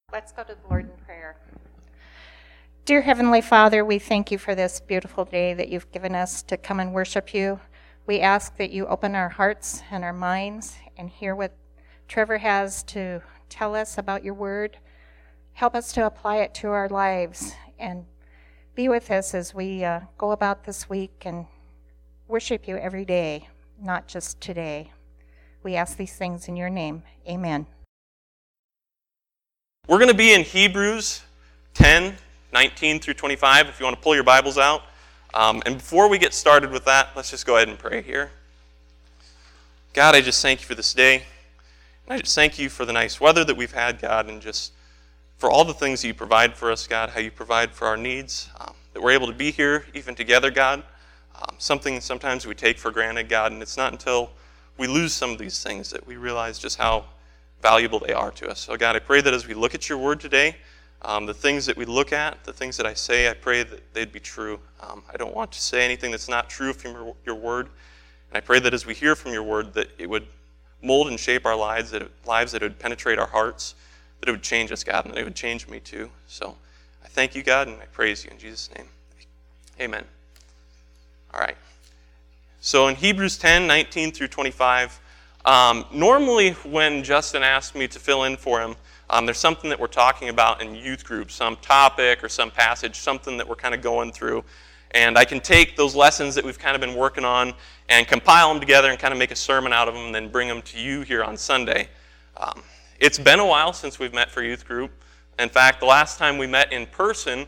Let's go to the Lord in prayer. Dear Heavenly Father, we thank you for this beautiful day that you've given us to come and worship you. We ask that you open our hearts and our minds and hear what Trevor has to tell us about your word. Help us to apply it to our lives and be with us as we go about this week and worship you every day, not just today. We ask these things in your name. Amen. We're going to be in Hebrews 10, 19 through 25, if you want to pull your Bibles out. And before we get started with that, let's just go ahead and pray here. God, I just thank you for this day. And I just thank you for the nice weather that we've had, God, and just for all the things that you provide for us, God, how you provide for our needs, that we're able to be here even together, God. Something sometimes we take for granted, God, and it's not until we lose some of these things that we realize just how valuable they are to us. So God, I pray that as we look at your word today, the things that we look at, the things that I say, I pray that they'd be true. I don't want to say anything that's not true from your word. And I pray that as we hear from your word, that it would mold and shape our lives, that it would penetrate our hearts, that it would change us, God, and that it would change me too. So I thank you, God, and I praise you in Jesus' name. Amen. All right. So in Hebrews 10, 19 through 25, normally when Justin asks me to fill in for him, there's something that we're talking about in youth group, some topic or some passage, something that we're kind of going through. And I can take those lessons that we've kind of been working on and compile them together and kind of make a sermon out of them and then bring them to you here on Sunday. It's been a while since we've met for youth group. In fact, the last time we met in person,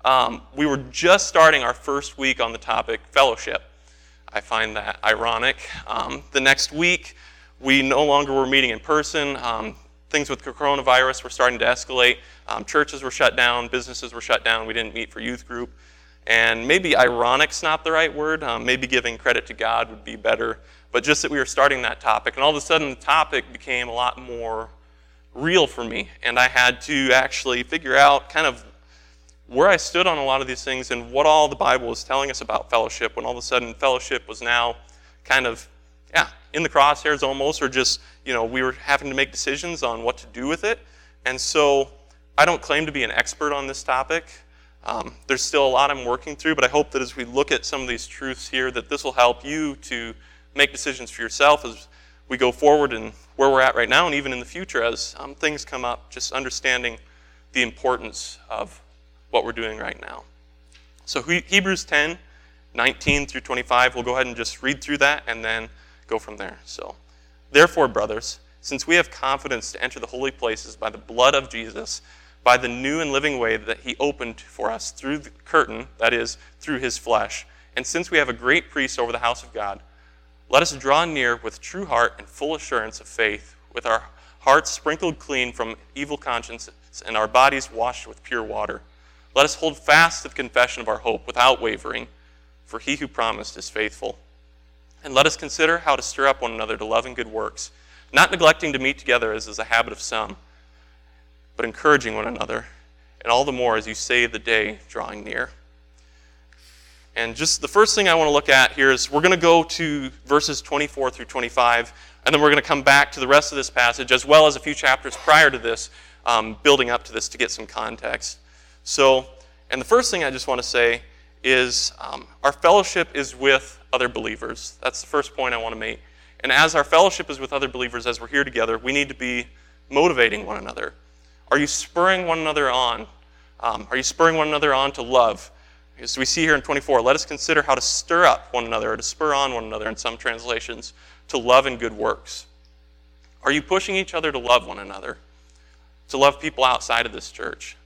we were just starting our first week on the topic fellowship. I find that ironic. The next week, we no longer were meeting in person. Things with coronavirus were starting to escalate. Churches were shut down. Businesses were shut down. We didn't meet for youth group. And maybe ironic's not the right word. Maybe giving credit to God would be better. But just that we were starting that topic. And all of a sudden, the topic became a lot more real for me. And I had to actually figure out kind of where I stood on a lot of these things and what all the Bible was telling us about fellowship, when all of a sudden fellowship was now kind of, in the crosshairs almost, or just, we were having to make decisions on what to do with it. And so I don't claim to be an expert on this topic. There's still a lot I'm working through, but I hope that as we look at some of these truths here, that this will help you to make decisions for yourself as we go forward and where we're at right now, and even in the future as things come up, just understanding the importance of what we're doing right now. So Hebrews 10, 19 through 25, we'll go ahead and just read through that and then go from there. So, therefore, brothers, since we have confidence to enter the holy places by the blood of Jesus, by the new and living way that he opened for us through the curtain, that is, through his flesh, and since we have a great priest over the house of God, let us draw near with true heart and full assurance of faith, with our hearts sprinkled clean from evil consciences and our bodies washed with pure water. Let us hold fast to the confession of our hope without wavering, for he who promised is faithful. And let us consider how to stir up one another to love and good works, not neglecting to meet together as is a habit of some, but encouraging one another, and all the more as you see the day drawing near. And just the first thing I want to look at here is we're going to go to verses 24 through 25, and then we're going to come back to the rest of this passage, as well as a few chapters prior to this, building up to this to get some context. So, and the first thing I just want to say is our fellowship is with other believers. That's the first point I want to make. And as our fellowship is with other believers, as we're here together, we need to be motivating one another. Are you spurring one another on? Are you spurring one another on to love? As we see here in 24, let us consider how to stir up one another, or to spur on one another in some translations, to love and good works. Are you pushing each other to love one another? To love people outside of this church?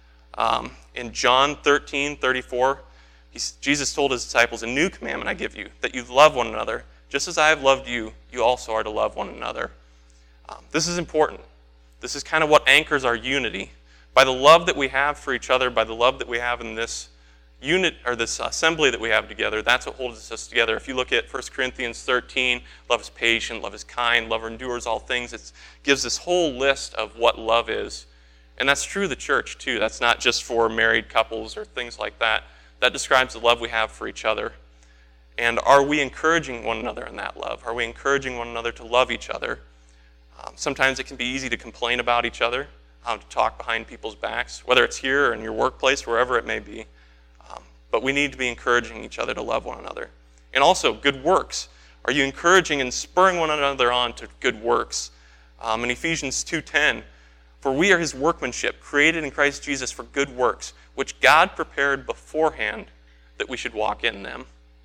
In John 13:34, Jesus told his disciples, "A new commandment I give you, that you love one another. Just as I have loved you, you also are to love one another." This is important. This is kind of what anchors our unity. By the love that we have for each other, by the love that we have in this unit, or this assembly that we have together, that's what holds us together. If you look at 1 Corinthians 13, love is patient, love is kind, love endures all things. It gives this whole list of what love is. And that's true of the church, too. That's not just for married couples or things like that. That describes the love we have for each other. And are we encouraging one another in that love? Are we encouraging one another to love each other? Sometimes it can be easy to complain about each other. to talk behind people's backs, whether it's here or in your workplace, wherever it may be. But we need to be encouraging each other to love one another. And also, good works. Are you encouraging and spurring one another on to good works? In Ephesians 2:10, for we are his workmanship, created in Christ Jesus for good works, which God prepared beforehand that we should walk in them.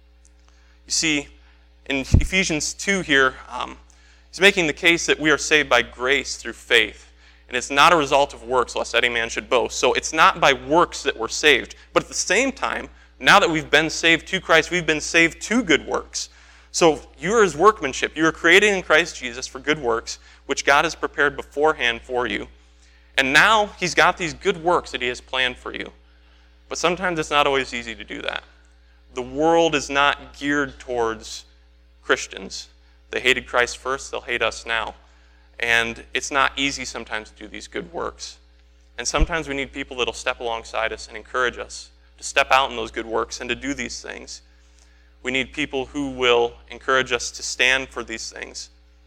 You see, in Ephesians 2 here, he's making the case that we are saved by grace through faith. And it's not a result of works, lest any man should boast. So it's not by works that we're saved. But at the same time, now that we've been saved to Christ, we've been saved to good works. So you are his workmanship. You are created in Christ Jesus for good works, which God has prepared beforehand for you. And now he's got these good works that he has planned for you. But sometimes it's not always easy to do that. The world is not geared towards Christians. They hated Christ first, they'll hate us now. And it's not easy sometimes to do these good works. And sometimes we need people that'll step alongside us and encourage us to step out in those good works and to do these things. We need people who will encourage us to stand for these things.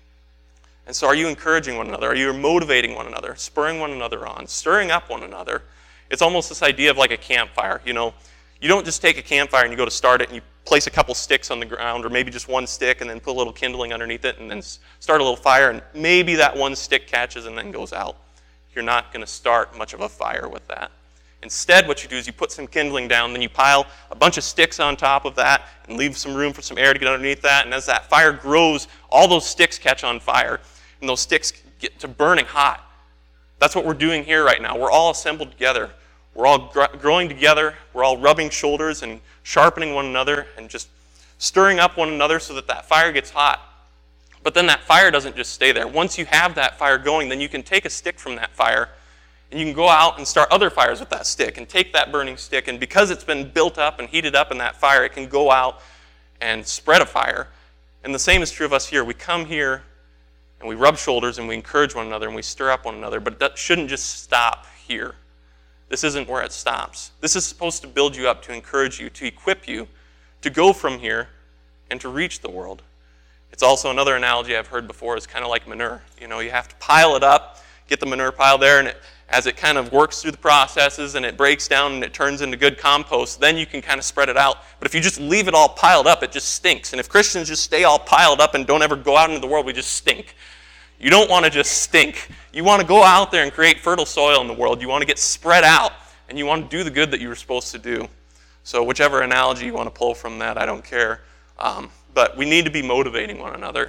And so are you encouraging one another? Are you motivating one another, spurring one another on, stirring up one another? It's almost this idea of like a campfire. You don't just take a campfire and you go to start it and you place a couple sticks on the ground, or maybe just one stick, and then put a little kindling underneath it and then start a little fire, and maybe that one stick catches and then goes out. You're not going to start much of a fire with that. Instead, what you do is you put some kindling down, then you pile a bunch of sticks on top of that and leave some room for some air to get underneath that, and as that fire grows, all those sticks catch on fire, and those sticks get to burning hot. That's what we're doing here right now. We're all assembled together. We're all growing together. We're all rubbing shoulders and sharpening one another and just stirring up one another so that that fire gets hot. But then that fire doesn't just stay there. Once you have that fire going, then you can take a stick from that fire and you can go out and start other fires with that stick and take that burning stick. And because it's been built up and heated up in that fire, it can go out and spread a fire. And the same is true of us here. We come here and we rub shoulders and we encourage one another and we stir up one another. But that shouldn't just stop here. This isn't where it stops. This is supposed to build you up, to encourage you, to equip you, to go from here and to reach the world. It's also another analogy I've heard before is kind of like manure. You have to pile it up, get the manure pile there, and as it kind of works through the processes and it breaks down and it turns into good compost, then you can kind of spread it out. But if you just leave it all piled up, it just stinks. And if Christians just stay all piled up and don't ever go out into the world, we just stink. You don't want to just stink. You want to go out there and create fertile soil in the world. You want to get spread out, and you want to do the good that you were supposed to do. So whichever analogy you want to pull from that, I don't care. But we need to be motivating one another.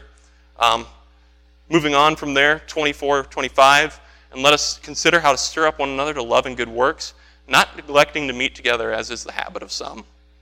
Moving on from there, 24, 25, and let us consider how to stir up one another to love and good works, not neglecting to meet together as is the habit of some.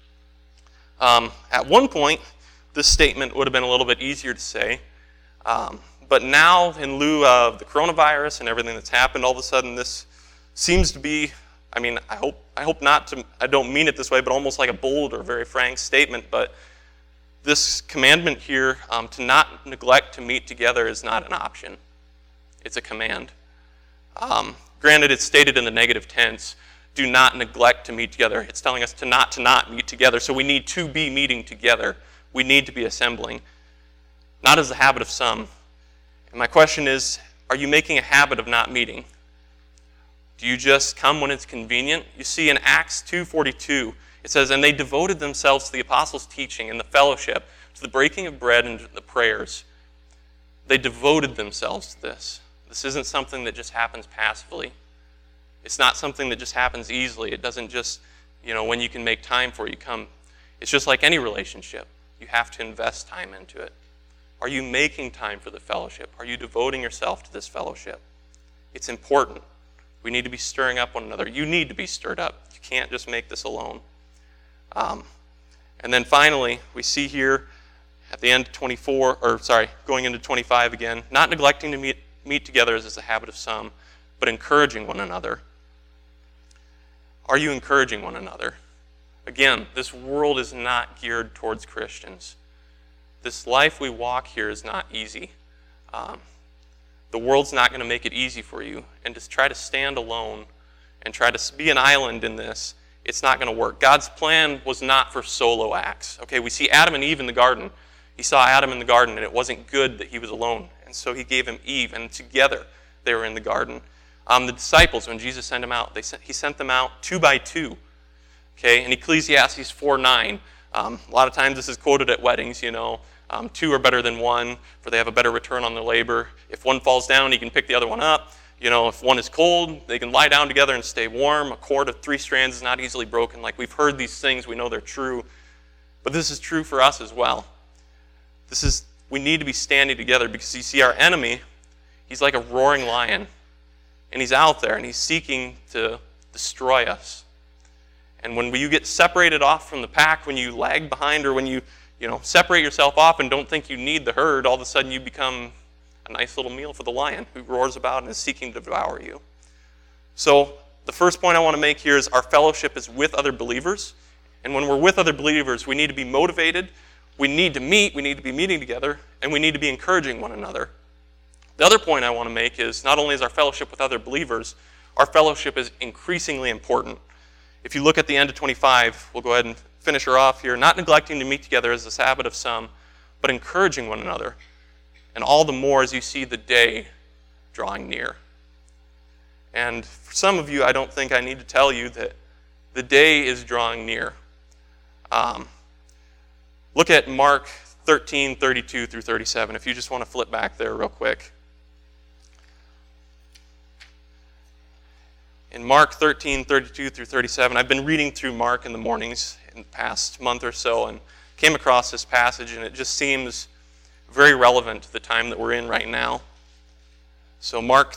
At one point, this statement would have been a little bit easier to say. But now, in lieu of the coronavirus and everything that's happened, all of a sudden this seems to be, I hope not to, I don't mean it this way, but almost like a bold or very frank statement. But this commandment here, to not neglect to meet together, is not an option. It's a command. Granted, it's stated in the negative tense, do not neglect to meet together. It's telling us to not meet together. So we need to be meeting together. We need to be assembling. Not as the habit of some. And my question is, are you making a habit of not meeting? Do you just come when it's convenient? You see in Acts 2:42, it says, and they devoted themselves to the apostles' teaching and the fellowship, to the breaking of bread and to the prayers. They devoted themselves to this. This isn't something that just happens passively. It's not something that just happens easily. It doesn't just, when you can make time for it, you come. It's just like any relationship. You have to invest time into it. Are you making time for the fellowship? Are you devoting yourself to this fellowship? It's important. We need to be stirring up one another. You need to be stirred up. You can't just make this alone. And then finally, we see here at the end of going into 25 again, not neglecting to meet together as is the habit of some, but encouraging one another. Are you encouraging one another? Again, this world is not geared towards Christians. This life we walk here is not easy. The world's not going to make it easy for you. And to try to stand alone and try to be an island in this, it's not going to work. God's plan was not for solo acts. Okay, we see Adam and Eve in the garden. He saw Adam in the garden, and it wasn't good that he was alone. And so he gave him Eve, and together they were in the garden. The disciples, when Jesus sent them out, he sent them out 2 by 2. Okay, in Ecclesiastes 4:9, a lot of times this is quoted at weddings, 2 are better than 1, for they have a better return on their labor. If one falls down, he can pick the other one up. If one is cold, they can lie down together and stay warm. A cord of 3 strands is not easily broken. Like, we've heard these things, we know they're true. But this is true for us as well. We need to be standing together because you see, our enemy, he's like a roaring lion. And he's out there and he's seeking to destroy us. And when you get separated off from the pack, when you lag behind, or when you separate yourself off and don't think you need the herd, all of a sudden you become a nice little meal for the lion who roars about and is seeking to devour you. So the first point I want to make here is our fellowship is with other believers. And when we're with other believers, we need to be motivated, we need to meet, we need to be meeting together, and we need to be encouraging one another. The other point I want to make is not only is our fellowship with other believers, our fellowship is increasingly important. If you look at the end of 25, we'll go ahead and finish her off here. Not neglecting to meet together as is the habit of some, but encouraging one another. And all the more as you see the day drawing near. And for some of you, I don't think I need to tell you that the day is drawing near. Look at Mark 13:32 through 37, if you just want to flip back there real quick. In Mark 13:32 through 37, I've been reading through Mark in the mornings in the past month or so and came across this passage, and it just seems very relevant to the time that we're in right now. So Mark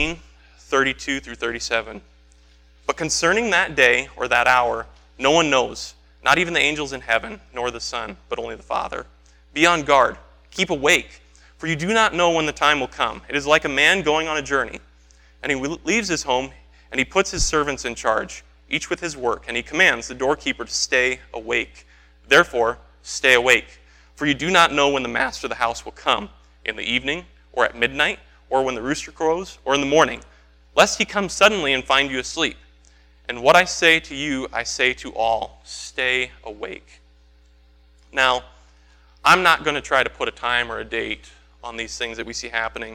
13:32 through 37. But concerning that day or that hour, no one knows, not even the angels in heaven, nor the Son, but only the Father. Be on guard, keep awake, for you do not know when the time will come. It is like a man going on a journey, and he leaves his home, and he puts his servants in charge, each with his work, and he commands the doorkeeper to stay awake. Therefore, stay awake, for you do not know when the master of the house will come, in the evening, or at midnight, or when the rooster crows, or in the morning, lest he come suddenly and find you asleep. And what I say to you, I say to all, stay awake. Now, I'm not going to try to put a time or a date on these things that we see happening.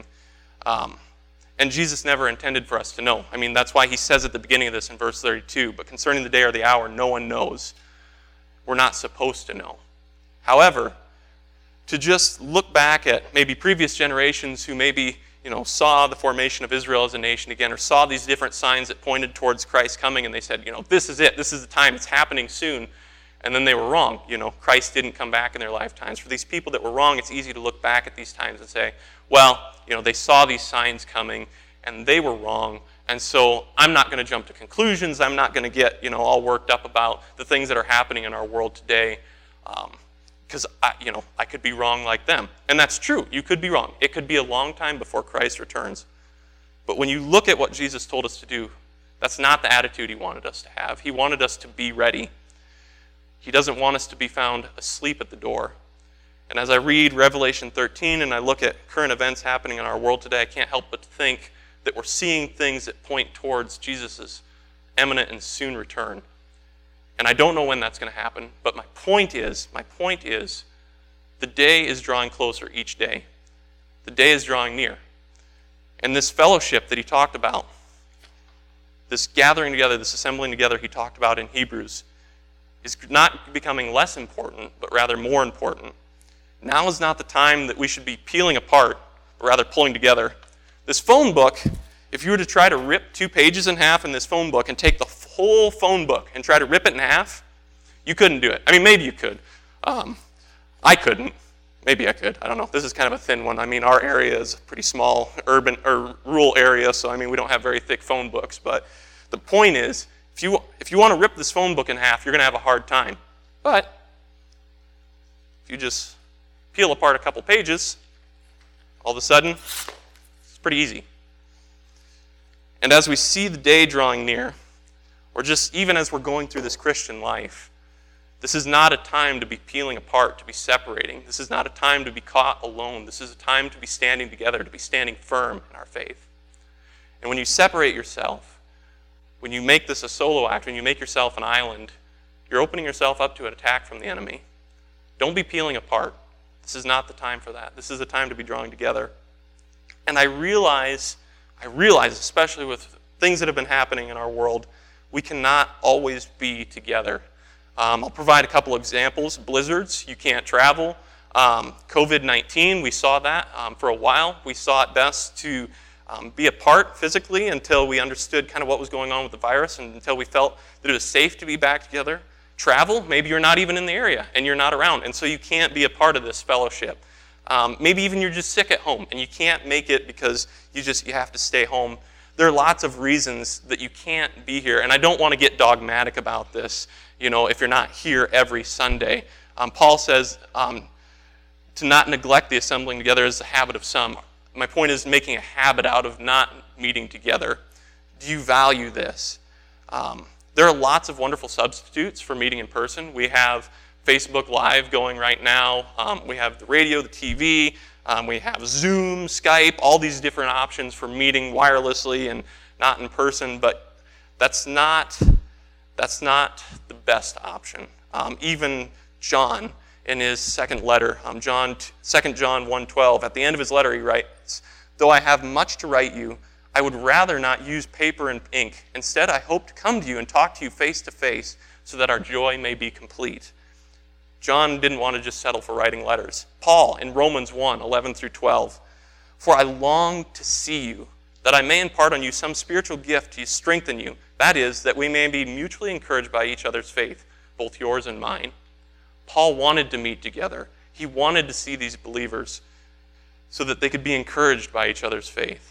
And Jesus never intended for us to know. I mean, that's why he says at the beginning of this in verse 32, but concerning the day or the hour, no one knows. We're not supposed to know. However, to just look back at maybe previous generations who maybe saw the formation of Israel as a nation again, or saw these different signs that pointed towards Christ coming, and they said, this is it, this is the time, it's happening soon. And then they were wrong. Christ didn't come back in their lifetimes. For these people that were wrong, it's easy to look back at these times and say, well, they saw these signs coming, and they were wrong, and so I'm not going to jump to conclusions. I'm not going to get, all worked up about the things that are happening in our world today, because I could be wrong like them. And that's true. You could be wrong. It could be a long time before Christ returns. But when you look at what Jesus told us to do, that's not the attitude he wanted us to have. He wanted us to be ready. He doesn't want us to be found asleep at the door. And as I read Revelation 13 and I look at current events happening in our world today, I can't help but to think that we're seeing things that point towards Jesus' imminent and soon return. And I don't know when that's going to happen, but my point is, the day is drawing closer each day. The day is drawing near. And this fellowship that he talked about, this gathering together, this assembling together he talked about in Hebrews, is not becoming less important, but rather more important. Now is not the time that we should be peeling apart, but rather pulling together. This phone book, if you were to try to rip 2 pages in half in this phone book and take the whole phone book and try to rip it in half, you couldn't do it. I mean, maybe you could. I couldn't. Maybe I could. I don't know. This is kind of a thin one. I mean, our area is a pretty small urban or rural area, so I mean, we don't have very thick phone books. But the point is, if you want to rip this phone book in half, you're going to have a hard time. But if you just peel apart a couple pages, all of a sudden, it's pretty easy. And as we see the day drawing near, or just even as we're going through this Christian life, this is not a time to be peeling apart, to be separating. This is not a time to be caught alone. This is a time to be standing together, to be standing firm in our faith. And when you separate yourself, when you make this a solo act, when you make yourself an island, you're opening yourself up to an attack from the enemy. Don't be peeling apart. This is not the time for that. This is the time to be drawing together. And I realize I realize, especially with things that have been happening in our world, we cannot always be together. I'll provide a couple examples. Blizzards, you can't travel. COVID-19, we saw that for a while. We saw it best to be apart physically until we understood kind of what was going on with the virus and until we felt that it was safe to be back together. Travel, maybe you're not even in the area and you're not around, and so you can't be a part of this fellowship. Maybe even you're just sick at home and you can't make it because you have to stay home. There are lots of reasons that you can't be here, and I don't want to get dogmatic about this, if you're not here every Sunday. Paul says to not neglect the assembling together is the habit of some. My point is making a habit out of not meeting together. Do you value this? There are lots of wonderful substitutes for meeting in person. We have Facebook Live going right now. We have the radio, the TV. We have Zoom, Skype, all these different options for meeting wirelessly and not in person. But that's not the best option. Even John, in his second letter, 2 John 1:12, at the end of his letter he writes, "Though I have much to write you, I would rather not use paper and ink. Instead, I hope to come to you and talk to you face to face so that our joy may be complete." John didn't want to just settle for writing letters. Paul, in Romans 1:11-12, "For I long to see you, that I may impart on you some spiritual gift to strengthen you. That is, that we may be mutually encouraged by each other's faith, both yours and mine." Paul wanted to meet together. He wanted to see these believers so that they could be encouraged by each other's faith.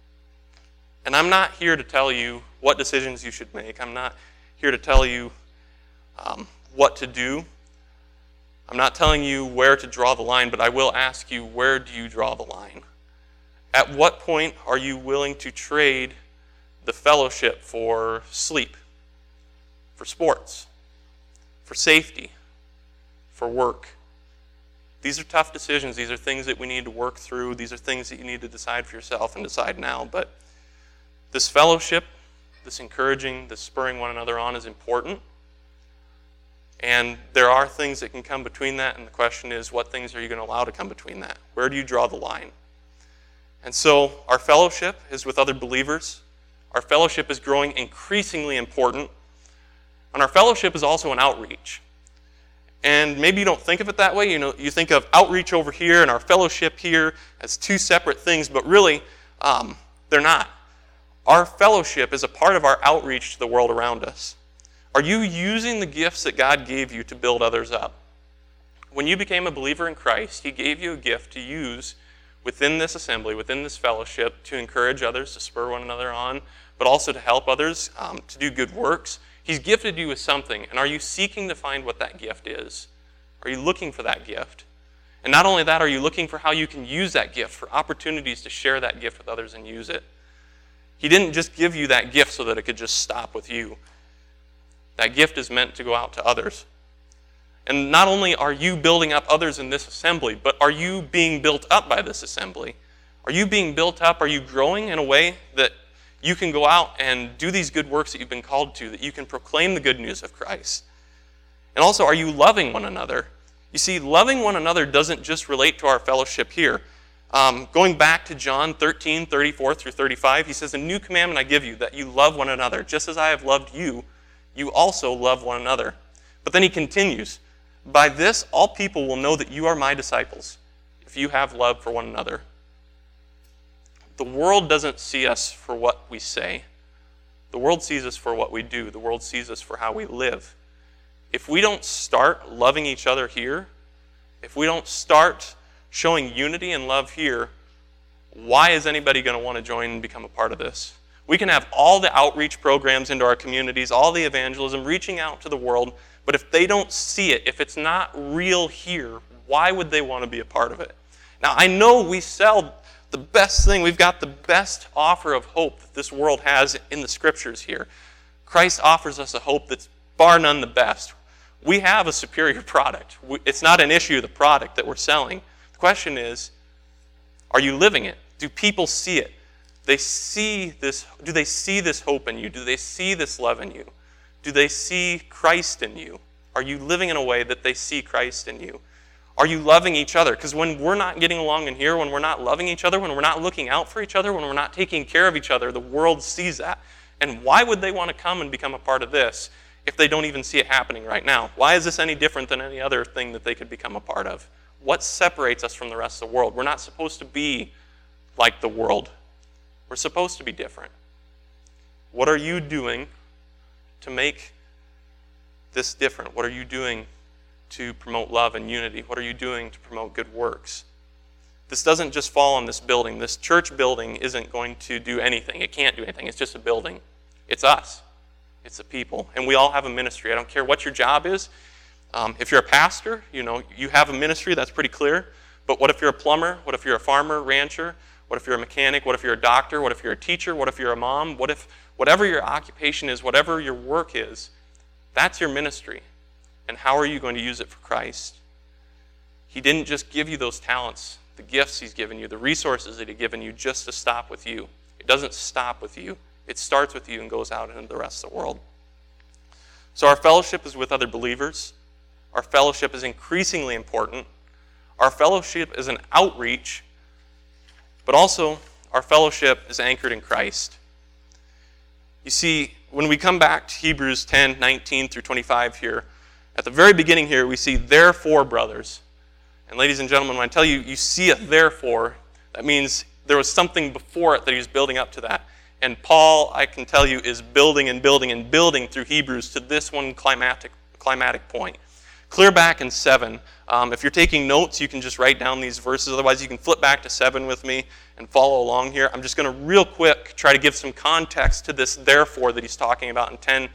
And I'm not here to tell you what decisions you should make. I'm not here to tell you what to do. I'm not telling you where to draw the line, but I will ask you, where do you draw the line? At what point are you willing to trade the fellowship for sleep, for sports, for safety, for work? These are tough decisions. These are things that we need to work through. These are things that you need to decide for yourself and decide now. But this fellowship, this encouraging, this spurring one another on is important. And there are things that can come between that, and the question is, what things are you going to allow to come between that? Where do you draw the line? And so our fellowship is with other believers. Our fellowship is growing increasingly important. And our fellowship is also an outreach. And maybe you don't think of it that way. You think of outreach over here and our fellowship here as two separate things, but really, they're not. Our fellowship is a part of our outreach to the world around us. Are you using the gifts that God gave you to build others up? When you became a believer in Christ, He gave you a gift to use within this assembly, within this fellowship, to encourage others, to spur one another on, but also to help others, to do good works. He's gifted you with something, and are you seeking to find what that gift is? Are you looking for that gift? And not only that, are you looking for how you can use that gift, for opportunities to share that gift with others and use it? He didn't just give you that gift so that it could just stop with you. That gift is meant to go out to others. And not only are you building up others in this assembly, but are you being built up by this assembly? Are you being built up? Are you growing in a way that you can go out and do these good works that you've been called to, that you can proclaim the good news of Christ? And also, are you loving one another? You see, loving one another doesn't just relate to our fellowship here. Going back to John 13:34-35, he says, "A new commandment I give you, that you love one another. Just as I have loved you, you also love one another." But then he continues, "By this all people will know that you are my disciples, if you have love for one another." The world doesn't see us for what we say. The world sees us for what we do. The world sees us for how we live. If we don't start loving each other here, if we don't start showing unity and love here, why is anybody going to want to join and become a part of this? We can have all the outreach programs into our communities, all the evangelism, reaching out to the world, but if they don't see it, if it's not real here, why would they want to be a part of it? Now, I know we sell the best thing. We've got the best offer of hope that this world has in the Scriptures here. Christ offers us a hope that's bar none the best. We have a superior product. It's not an issue of the product that we're selling. The question is, are you living it? Do people see it? Do they see this hope in you? Do they see this love in you? Do they see Christ in you? Are you living in a way that they see Christ in you? Are you loving each other? Because when we're not getting along in here, when we're not loving each other, when we're not looking out for each other, when we're not taking care of each other, the world sees that. And why would they want to come and become a part of this if they don't even see it happening right now? Why is this any different than any other thing that they could become a part of? What separates us from the rest of the world? We're not supposed to be like the world. We're supposed to be different. What are you doing to make this different? What are you doing to promote love and unity? What are you doing to promote good works? This doesn't just fall on this building. This church building isn't going to do anything. It can't do anything. It's just a building. It's us. It's the people. And we all have a ministry. I don't care what your job is. If you're a pastor, you have a ministry. That's pretty clear. But what if you're a plumber? What if you're a farmer, rancher? What if you're a mechanic? What if you're a doctor? What if you're a teacher? What if you're a mom? What if whatever your occupation is, whatever your work is, that's your ministry. And how are you going to use it for Christ? He didn't just give you those talents, the gifts he's given you, the resources that he's given you just to stop with you. It doesn't stop with you. It starts with you and goes out into the rest of the world. So our fellowship is with other believers. Our fellowship is increasingly important. Our fellowship is an outreach, but also our fellowship is anchored in Christ. You see, when we come back to Hebrews 10, 19 through 25 here, at the very beginning here, we see, therefore, brothers. And ladies and gentlemen, when I tell you, you see a therefore, that means there was something before it that he was building up to that. And Paul, I can tell you, is building and building and building through Hebrews to this one climatic point. Clear back in 7. If you're taking notes, you can just write down these verses. Otherwise, you can flip back to 7 with me and follow along here. I'm just going to real quick try to give some context to this therefore that he's talking about in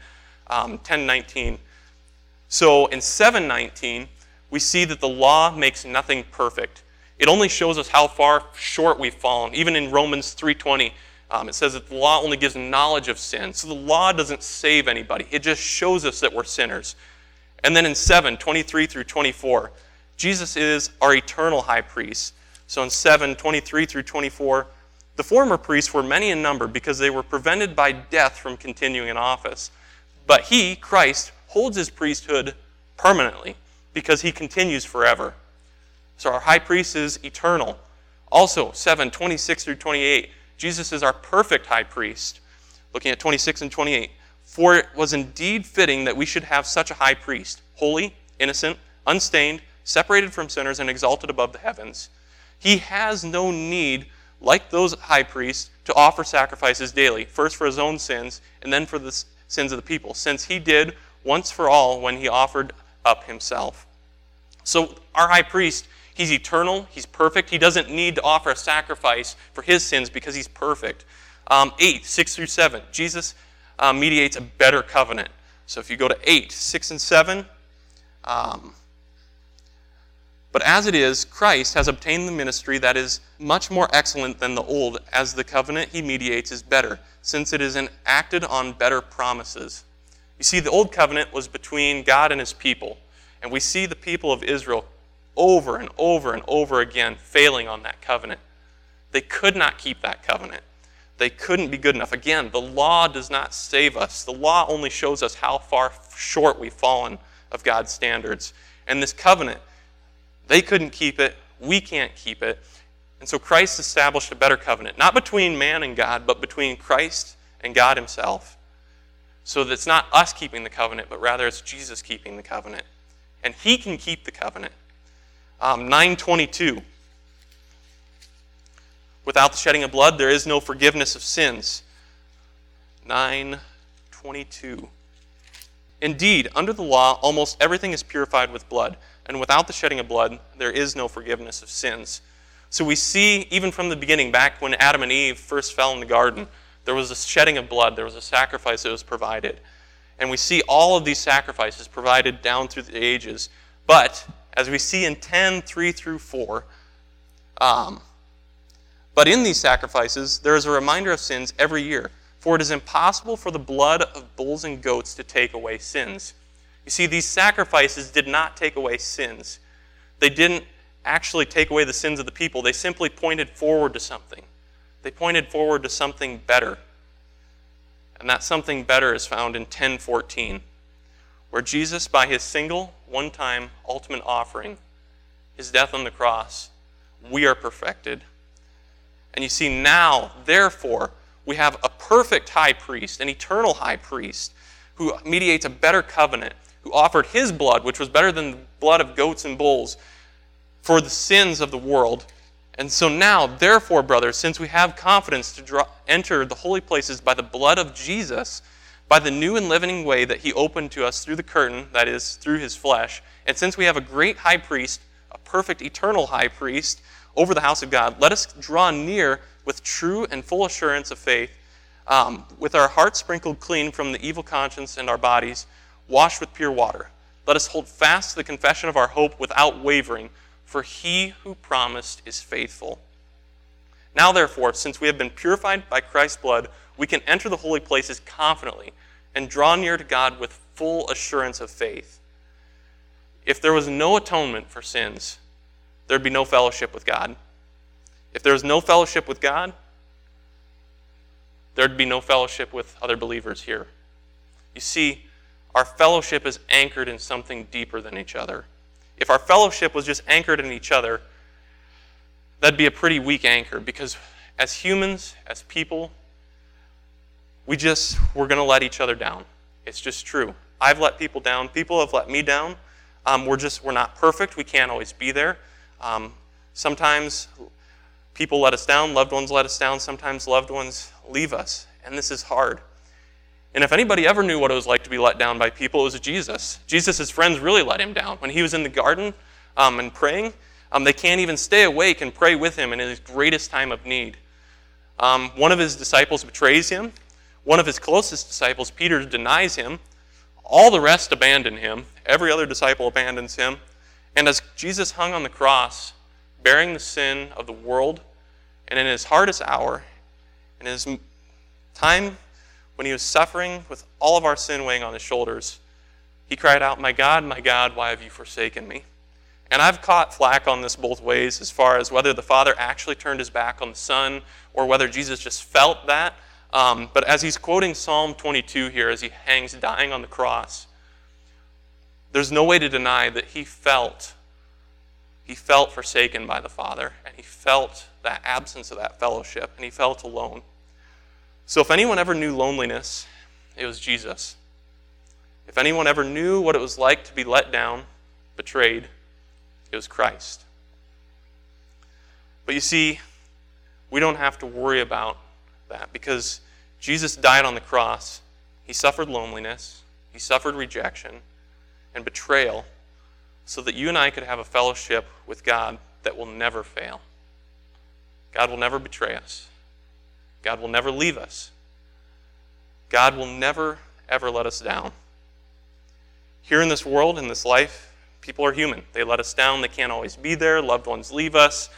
10:19. So in 7:19, we see that the law makes nothing perfect. It only shows us how far short we've fallen. Even in Romans 3:20, it says that the law only gives knowledge of sin. So the law doesn't save anybody. It just shows us that we're sinners. And then in 7:23 through 24, Jesus is our eternal high priest. So in 7:23 through 24, the former priests were many in number because they were prevented by death from continuing in office. But he, Christ, holds his priesthood permanently because he continues forever. So our high priest is eternal. Also, 7:26 through 28, Jesus is our perfect high priest. Looking at 26 and 28. For it was indeed fitting that we should have such a high priest, holy, innocent, unstained, separated from sinners, and exalted above the heavens. He has no need, like those high priests, to offer sacrifices daily, first for his own sins, and then for the sins of the people, since he did once for all when he offered up himself. So our high priest, he's eternal, he's perfect. He doesn't need to offer a sacrifice for his sins because he's perfect. 8:6 through 7, Jesus mediates a better covenant. So if you go to 8, 6, and 7, but as it is, Christ has obtained the ministry that is much more excellent than the old, as the covenant he mediates is better, since it is enacted on better promises. You see, the old covenant was between God and his people, and we see the people of Israel over and over and over again failing on that covenant. They could not keep that covenant. They couldn't be good enough. Again, the law does not save us. The law only shows us how far short we've fallen of God's standards. And this covenant, they couldn't keep it. We can't keep it. And so Christ established a better covenant, not between man and God, but between Christ and God himself. So that it's not us keeping the covenant, but rather it's Jesus keeping the covenant. And he can keep the covenant. 9:22. Without the shedding of blood, there is no forgiveness of sins. 9:22. Indeed, under the law, almost everything is purified with blood, and without the shedding of blood, there is no forgiveness of sins. So we see, even from the beginning, back when Adam and Eve first fell in the garden, there was a shedding of blood, there was a sacrifice that was provided. And we see all of these sacrifices provided down through the ages. But, as we see in 10:3 through 4, but in these sacrifices, there is a reminder of sins every year, for it is impossible for the blood of bulls and goats to take away sins. You see, these sacrifices did not take away sins. They didn't actually take away the sins of the people. They simply pointed forward to something. They pointed forward to something better. And that something better is found in 10:14, where Jesus, by his single, one-time, ultimate offering, his death on the cross, we are perfected. And you see now, therefore, we have a perfect high priest, an eternal high priest, who mediates a better covenant, who offered his blood, which was better than the blood of goats and bulls, for the sins of the world. And so now, therefore, brothers, since we have confidence to enter the holy places by the blood of Jesus, by the new and living way that he opened to us through the curtain, that is, through his flesh, and since we have a great high priest, a perfect eternal high priest, over the house of God, let us draw near with true and full assurance of faith, with our hearts sprinkled clean from the evil conscience and our bodies washed with pure water. Let us hold fast to the confession of our hope without wavering, for he who promised is faithful. Now, therefore, since we have been purified by Christ's blood, we can enter the holy places confidently and draw near to God with full assurance of faith. If there was no atonement for sins, there'd be no fellowship with God. If there was no fellowship with God, there'd be no fellowship with other believers here. You see, our fellowship is anchored in something deeper than each other. If our fellowship was just anchored in each other, that'd be a pretty weak anchor, because as humans, as people, we're going to let each other down. It's just true. I've let people down. People have let me down. We're not perfect. We can't always be there. Sometimes people let us down. Loved ones let us down. Sometimes loved ones leave us. And this is hard. And if anybody ever knew what it was like to be let down by people, it was Jesus. Jesus' friends really let him down. When he was in the garden and praying, they can't even stay awake and pray with him in his greatest time of need. One of his disciples betrays him. One of his closest disciples, Peter, denies him. All the rest abandon him. Every other disciple abandons him. And as Jesus hung on the cross, bearing the sin of the world, and in his hardest hour, in his time when he was suffering with all of our sin weighing on his shoulders, he cried out, my God, why have you forsaken me?" And I've caught flack on this both ways, as far as whether the Father actually turned his back on the Son, or whether Jesus just felt that. But as he's quoting Psalm 22 here, as he hangs dying on the cross, there's no way to deny that he felt forsaken by the Father, and he felt that absence of that fellowship, and he felt alone. So if anyone ever knew loneliness, it was Jesus. If anyone ever knew what it was like to be let down, betrayed, it was Christ. But you see, we don't have to worry about that, because Jesus died on the cross. He suffered loneliness, he suffered rejection and betrayal, so that you and I could have a fellowship with God that will never fail. God will never betray us. God will never leave us. God will never, ever let us down. Here in this world, in this life, people are human. They let us down. They can't always be there. Loved ones leave us.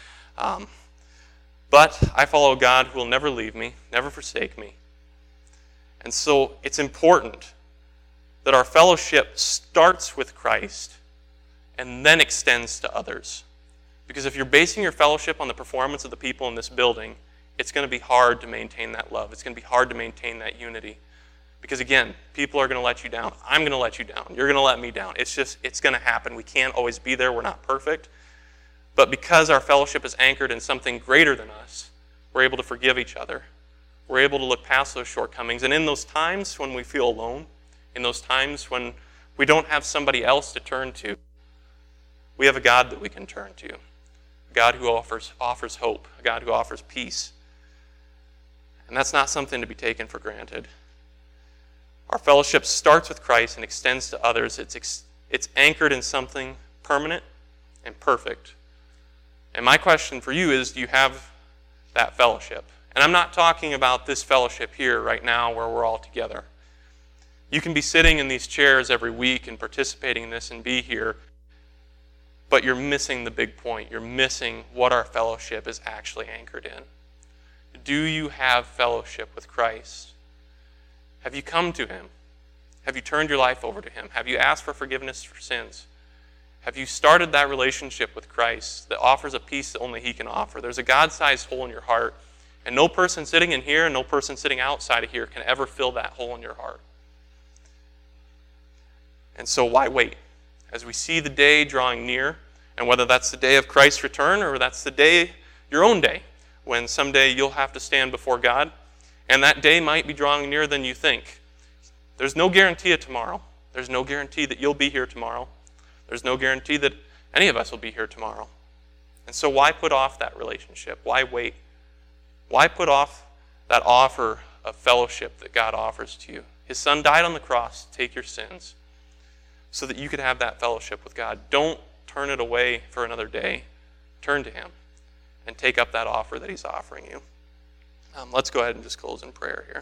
But I follow a God who will never leave me, never forsake me. And so it's important that our fellowship starts with Christ and then extends to others. Because if you're basing your fellowship on the performance of the people in this building, it's going to be hard to maintain that love. It's going to be hard to maintain that unity. Because again, people are going to let you down. I'm going to let you down. You're going to let me down. It's going to happen. We can't always be there. We're not perfect. But because our fellowship is anchored in something greater than us, we're able to forgive each other. We're able to look past those shortcomings. And in those times when we feel alone, in those times when we don't have somebody else to turn to, we have a God that we can turn to. A God who offers hope. A God who offers peace. And that's not something to be taken for granted. Our fellowship starts with Christ and extends to others. It's anchored in something permanent and perfect. And my question for you is, do you have that fellowship? And I'm not talking about this fellowship here right now where we're all together. You can be sitting in these chairs every week and participating in this and be here, but you're missing the big point. You're missing what our fellowship is actually anchored in. Do you have fellowship with Christ? Have you come to him? Have you turned your life over to him? Have you asked for forgiveness for sins? Have you started that relationship with Christ that offers a peace that only he can offer? There's a God-sized hole in your heart, and no person sitting in here and no person sitting outside of here can ever fill that hole in your heart. And so why wait? As we see the day drawing near, And whether that's the day of Christ's return or that's the day, your own day, when someday you'll have to stand before God, and that day might be drawing nearer than you think. There's no guarantee of tomorrow. There's no guarantee that you'll be here tomorrow. There's no guarantee that any of us will be here tomorrow. And so why put off that relationship? Why wait? Why put off that offer of fellowship that God offers to you? His Son died on the cross to take your sins so that you could have that fellowship with God. Don't turn it away for another day. Turn to Him and take up that offer that He's offering you. Let's go ahead and just close in prayer here.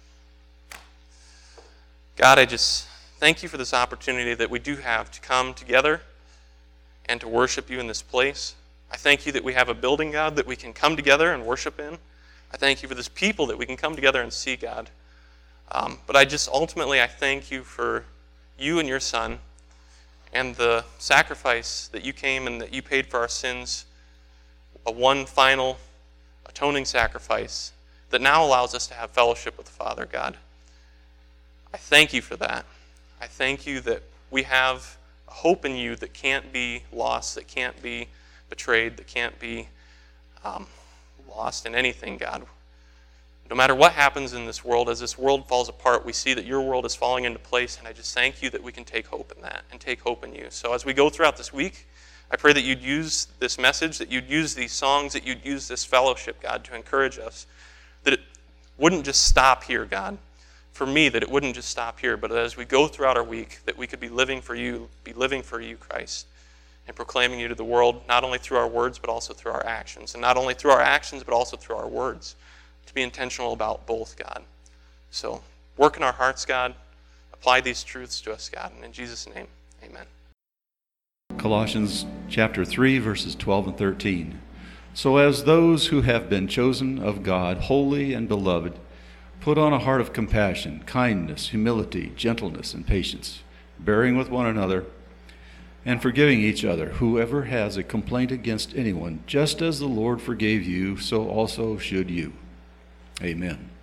God, I just thank you for this opportunity that we do have to come together and to worship you in this place. I thank you that we have a building, God, that we can come together and worship in. I thank you for this people that we can come together and see, God. But I thank you for you and your Son and the sacrifice that you came and that you paid for our sins, a one final atoning sacrifice that now allows us to have fellowship with the Father, God. I thank you for that. I thank you that we have a hope in you that can't be lost, that can't be betrayed, that can't be lost in anything, God. No matter what happens in this world, as this world falls apart, we see that your world is falling into place, and I just thank you that we can take hope in that and take hope in you. So as we go throughout this week, I pray that you'd use this message, that you'd use these songs, that you'd use this fellowship, God, to encourage us, that it wouldn't just stop here, God. For me, that it wouldn't just stop here, but as we go throughout our week, that we could be living for you, Christ, and proclaiming you to the world, not only through our words, but also through our actions. And not only through our actions, but also through our words, to be intentional about both, God. So work in our hearts, God. Apply these truths to us, God. And in Jesus' name, amen. Colossians chapter 3, verses 12 and 13. So as those who have been chosen of God, holy and beloved, put on a heart of compassion, kindness, humility, gentleness, and patience, bearing with one another, and forgiving each other. Whoever has a complaint against anyone, just as the Lord forgave you, so also should you. Amen.